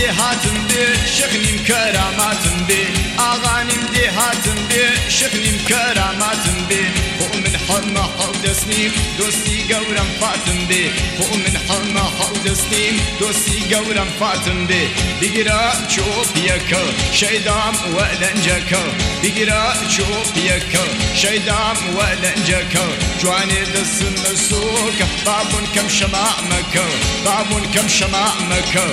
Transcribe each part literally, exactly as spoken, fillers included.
هاتم بێ شەخنیم کەراماتم بێ ئاغانیم دێ هاتم بێ شەخنیم کەراماتم بێ بۆ من هەڵمە هەڵدەستنیم دۆستی گەورەم فاتم بێ بۆ من هەڵمە هەڵدەستنیم دۆستی گەورەم فاتم بێ بیگرە چۆپیەکە شەیدام وە لەنجەکە بیگرە چۆپیەکە شەیدام وە لەنجەکە جوانێ دەستم بە سۆکە بابوون کەم شەمامەکە بابوون کەم شەمامەکە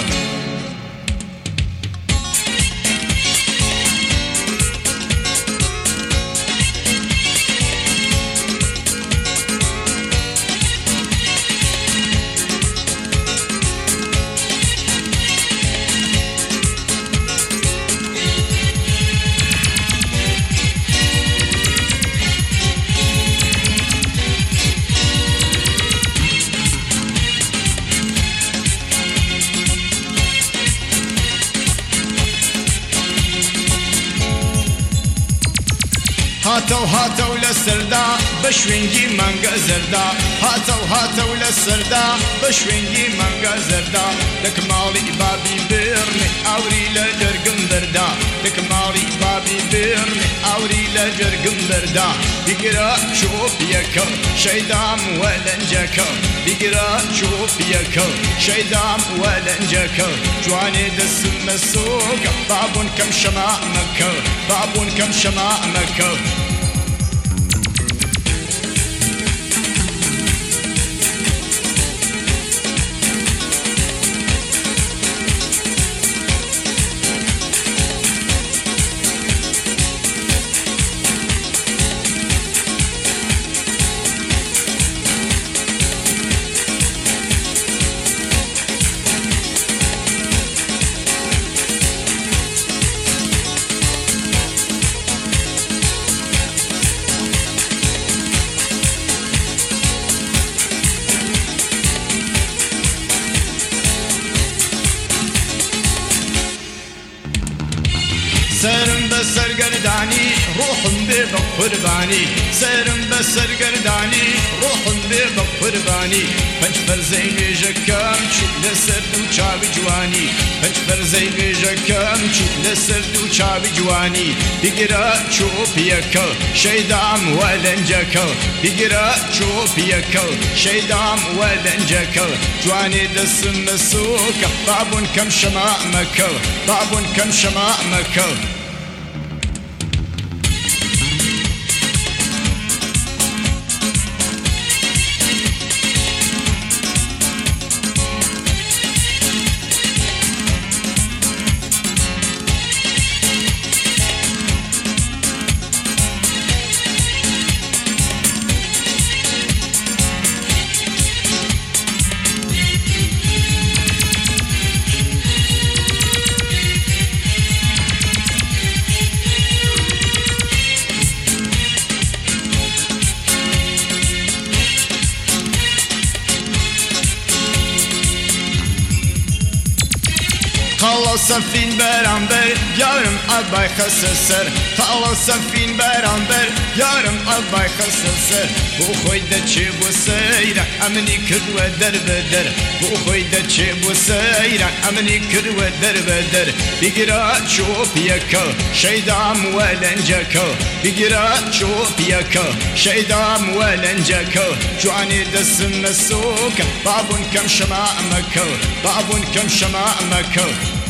هاتو هاتو لسردا بشوينجي مانگا زردا هاتو هاتو لسردا بشوينجي مانگا زردا لك مالي بابي بيرني اوري لجرگم بردا لك مالي بابي بيرني اوري لجرگم بردا بيقرا شوف يكا شيدام ولنجكا بيقرا شوف يكا شيدام ولنجكا جواني دسم مسوكا بابون كم شمامكا بابون كم شمامكا سرم بسر گردانی روحم بی بقربانی سرم بسر گردانی روحم بی بقربانی پنج فرزی بیجکم چوب لسر دو چاوی جوانی پنج فرزی بیجکم چوب لسر دو چاوی جوانی بگیرا چوبیکا شیدام ولنجکا بگیرا چوبیکا شیدام ولنجکا جوانی دستم مسوکا بابون کم شمامکا بابون کم شمامکا خلاص سفین برانبر یارم آبای خسسر خلاص سفین برانبر یارم آبای خسسر بو خوی دچه بو سیره امنی کرد و در بدر بو خوی دچه بو سیره امنی کرد و در بدر بگیرا چوبیکا شیدام ولنجکا بگیرا چوبیکا شیدام ولنجکا جوانی دستم مسوکا بابون کم شمامکا بابون کم شمامکا